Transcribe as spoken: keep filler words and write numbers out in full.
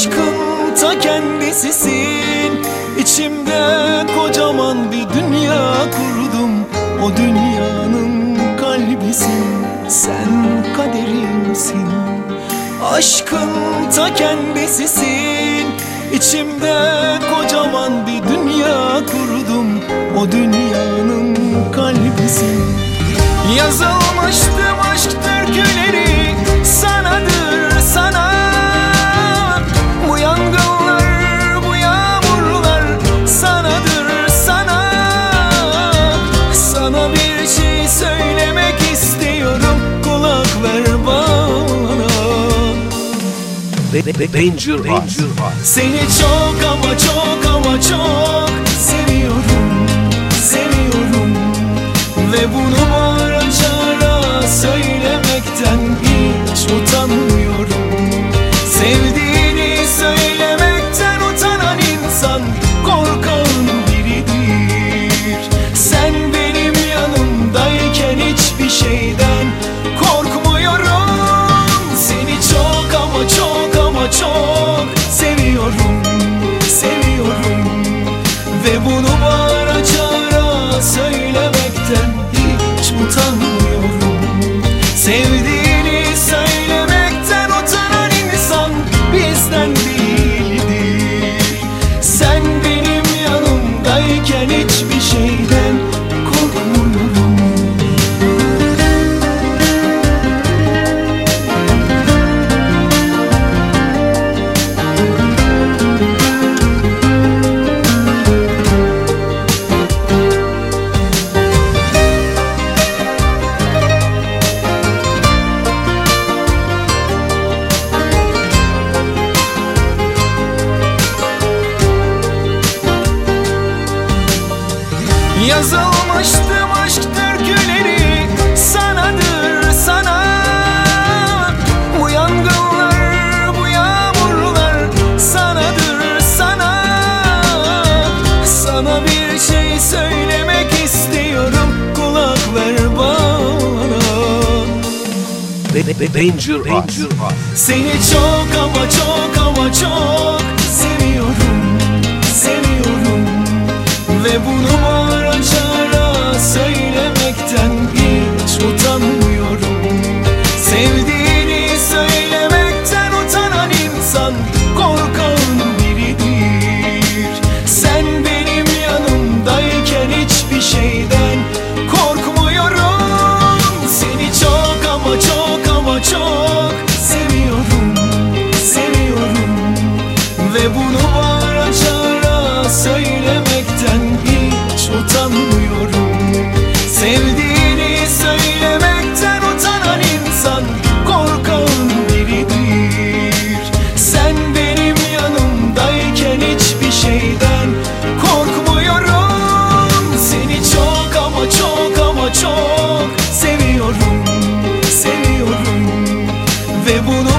Aşkın ta kendisisin. İçimde kocaman bir dünya kurdum. O dünyanın kalbisin, sen kaderimsin. Aşkın ta kendisisin. İçimde kocaman bir dünya kurdum. O dünyanın kalbisin. Yazılmıştım aşk türküleri sanadır sana. Bu yangınlar, bu yağmurlar sanadır sana. Sana bir şey söylemek istiyorum, kulak ver bana. Danger. Seni çok ama çok ama çok seviyorum, seviyorum. Ve bunu bağıra çağıra söylemekten hiç utanmıyorum. Sevdiğini söylemekten utanan insan korkağın biridir. Sen benim yanımdayken hiçbir şeyden korkmuyorum. Seni çok ama çok ama çok seviyorum, seviyorum. Ve bunu bağıra çağıra söylemekten hiç utanmıyorum. Sevdiğini söylemekten utanan insan bizden değildir. Sen benim yanımdayken hiçbir şeyden korkmuyorum. Yazılmıştım aşk türküleri sanadır sana. Bu yangınlar, bu yağmurlar sanadır sana. Sana bir şey söylemek istiyorum, kulak ver bana. Danger. Seni çok ama çok ama çok seviyorum, seviyorum. Ve bunu bağıra çağıra söylemekten hiç utanmıyorum. Sevdiğini söylemekten utanan insan korkağın biridir. Sen benim yanımdayken hiçbir şeyden korkmuyorum. Seni çok ama çok ama çok seviyorum, seviyorum. Ve bunu bağıra çağıra söylemekten hiç utanmıyorum. Sevdiğini söylemekten utanan insan korkağın biridir. Sen benim yanımdayken hiçbir şeyden korkmuyorum. Seni çok ama çok ama çok seviyorum, seviyorum. Ve bunu